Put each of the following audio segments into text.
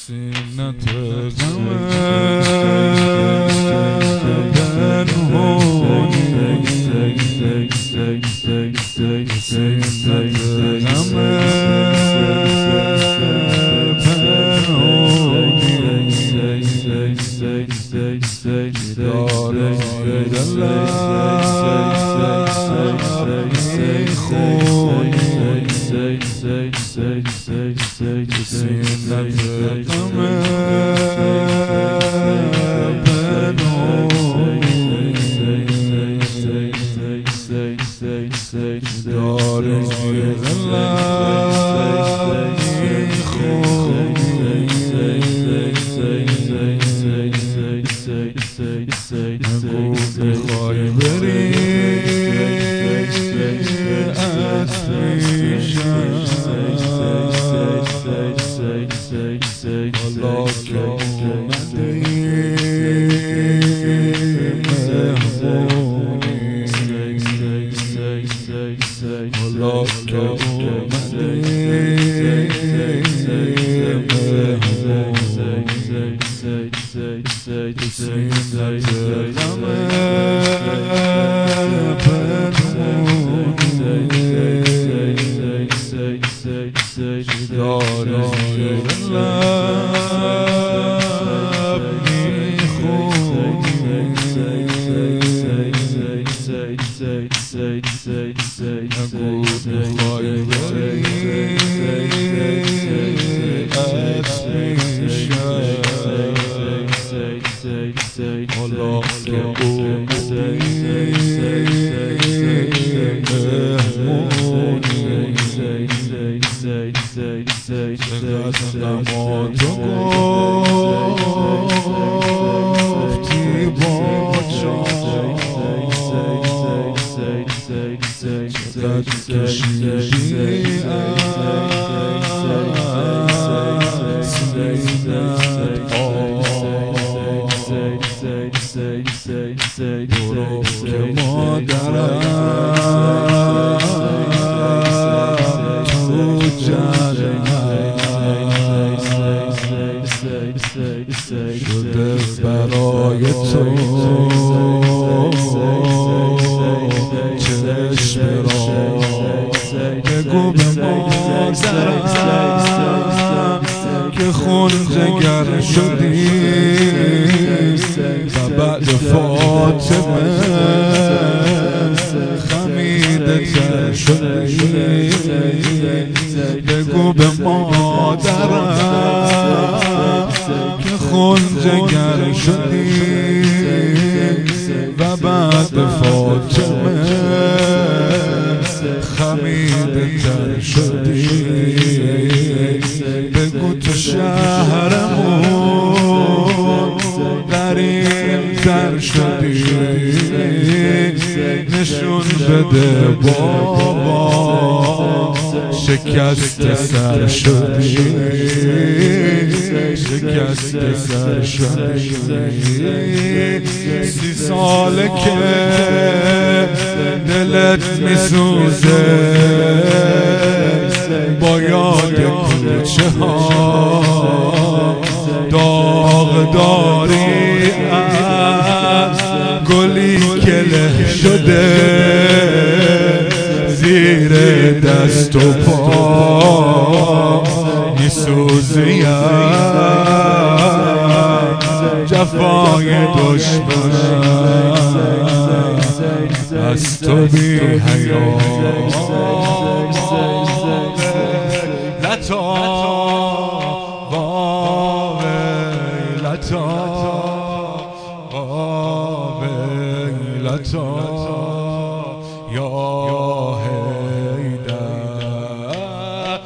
سینت غم پنهانی سینت غم پنهانی داره میخوای بری از پیشم حالا که اومدی مهمونی حالا که اومدی سینت غم پنهانی داره زیر لب میخونی نگو میخوای بری از پیشم حالا که اومدی مهمونی چقدر غماتو گفتی با جان چقدر کشیدی از سینت برو که مادرم تو جنت شده برای تو چشم را بگو به مادرم که خون جگر شدی و بعد فاطمه خمیده تر شدی بگو به مادرم که خون جگر شدی و بعد فاطمه خمیده تر شدی بگو تو شهرمون غریب تر شدی نشون بده بابا شکست سر شدی شکست سر شدی 30 ساله که دلت میسوزه با یاد کوچه ها داغ داری از گلی که له شده زیر دست و پا میسوزی جفای دشمن از تو بی حیا لطا ویلتا ویلتا یا حیدر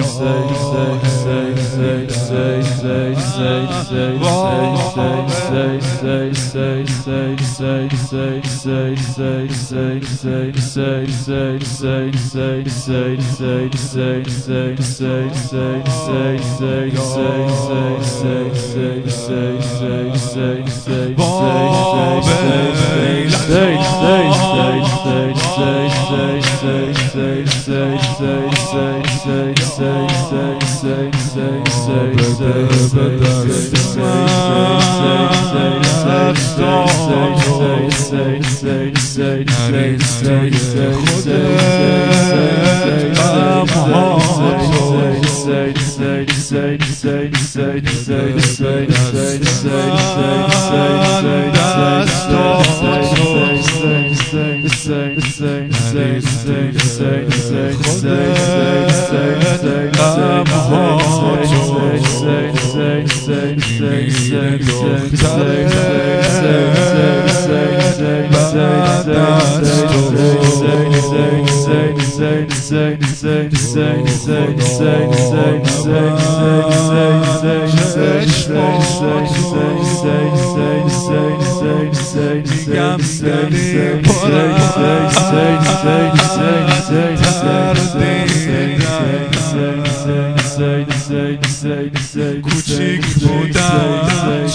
ویلتا کوچیک بودم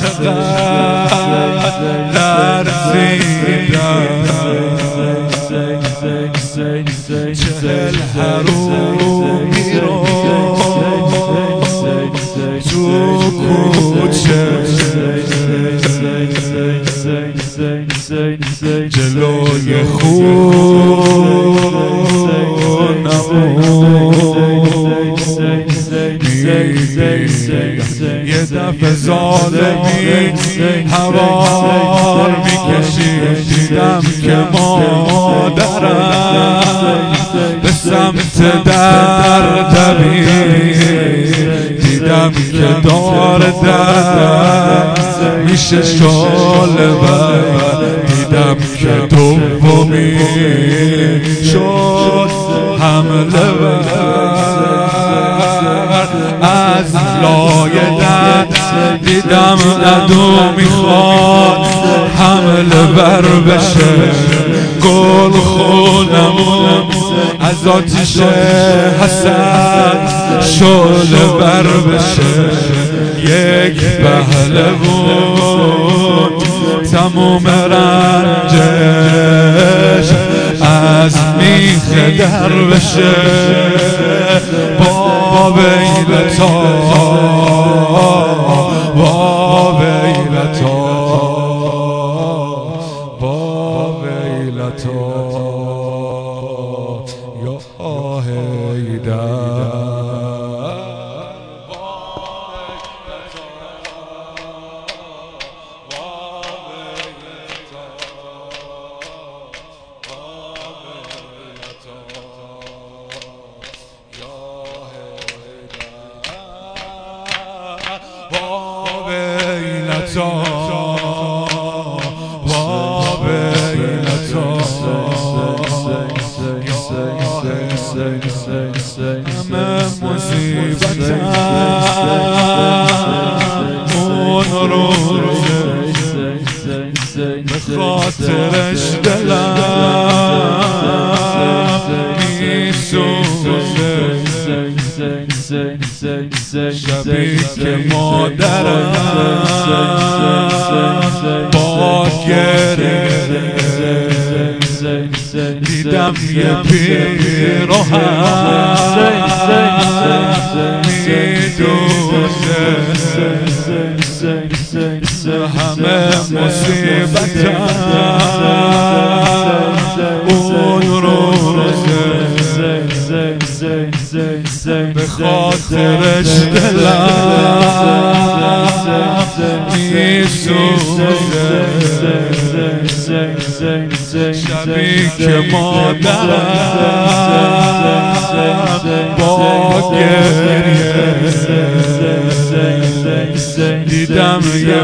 چقدر لرزیدم 40 حرومی رو تو کوچه جلوی یه دفعه ظالمی هوار میکشید دیدم که مادرم به سمت در دوید دیدم که دار میشه شاله بر دیدم که دومی شد حمله از لای در دیدم عدو میخواد حمله بر بشه گل خونمون از آتیش حسد شعله بر بشه یک پهلوان تموم رنجش از میخ در بشه با ویلتا با ویلتا با ویلتا یا هیدر همه مصیبتم اون روزه به خاطرش دلم میسوزه شبی که مادرم با گریه دیدم یه پیراهن میدوزه همه مصیبتم اون روزه به خاطرش دلم میسوزه شبی که مادرم با گریه دیدم یه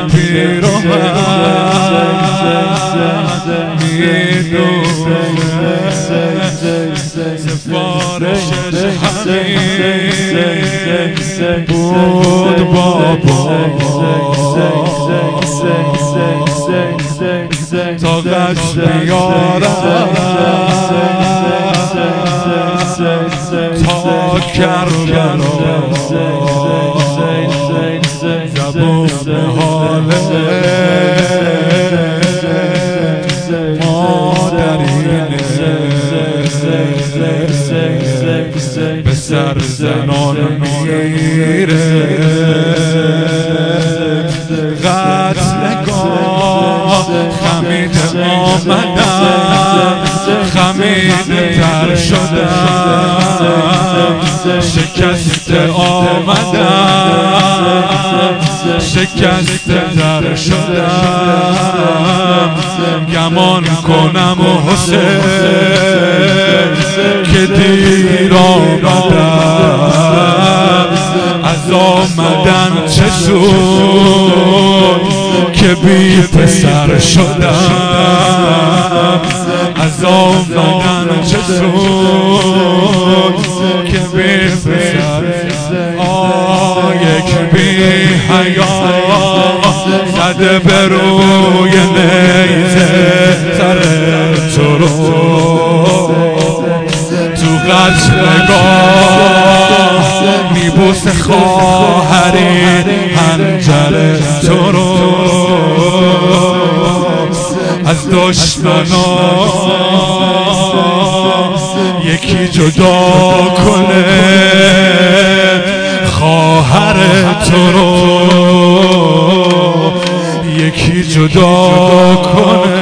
پیراهن میدوزه سفارشش همین بود بابا تا غش بیارم تا کربلا زبون حال مادرینه به سر زنان میره قتلگاه خمید آمدم خمید تر شدم شکست آمدم شکست تر شدم گمان کنم و حسین که دیر آمدم از آمدن چه سود که بی پسر شدم از آمدن چه سود که بی پسر یک بی حیا زده به روی نیزه سر تو رو تو قتلگاه میبوس خواهری حنجر تو رو از دشمنان یکی جدا کنه خواهر تو رو یکی جدا کنه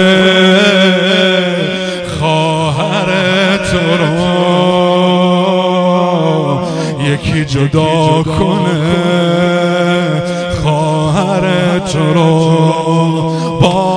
خواهر تو رو یکی جدا کنه خواهر تو رو